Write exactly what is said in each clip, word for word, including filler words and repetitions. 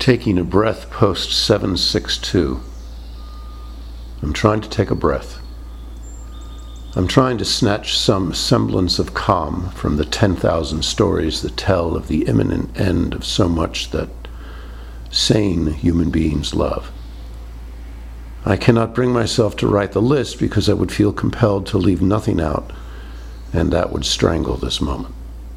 taking a breath post seven six two. I'm trying to take a breath. I'm trying to snatch some semblance of calm from the ten thousand stories that tell of the imminent end of so much that sane human beings love. I cannot bring myself to write the list because I would feel compelled to leave nothing out, and that would strangle this moment.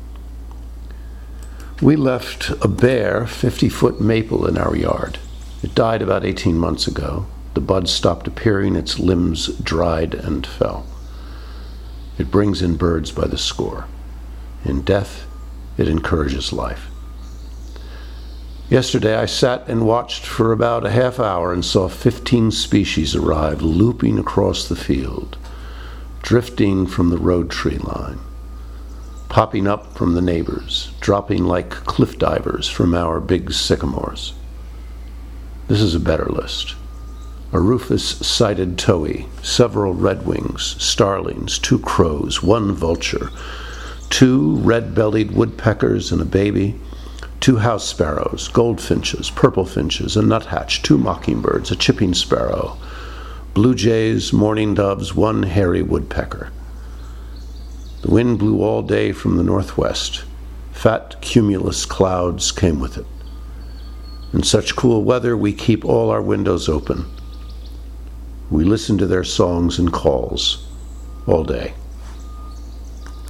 We left a bare fifty-foot maple in our yard. It died about eighteen months ago. The buds stopped appearing, its limbs dried and fell. It brings in birds by the score. In death, it encourages life. Yesterday, I sat and watched for about a half hour and saw fifteen species arrive, looping across the field, drifting from the road tree line, popping up from the neighbors, dropping like cliff divers from our big sycamores. This is a better list. A rufous-sided towhee, several redwings, starlings, two crows, one vulture, two red-bellied woodpeckers and a baby, two house sparrows, goldfinches, purple finches, a nuthatch, two mockingbirds, a chipping sparrow, blue jays, mourning doves, one hairy woodpecker. The wind blew all day from the northwest. Fat cumulus clouds came with it. In such cool weather, we keep all our windows open. We listen to their songs and calls all day.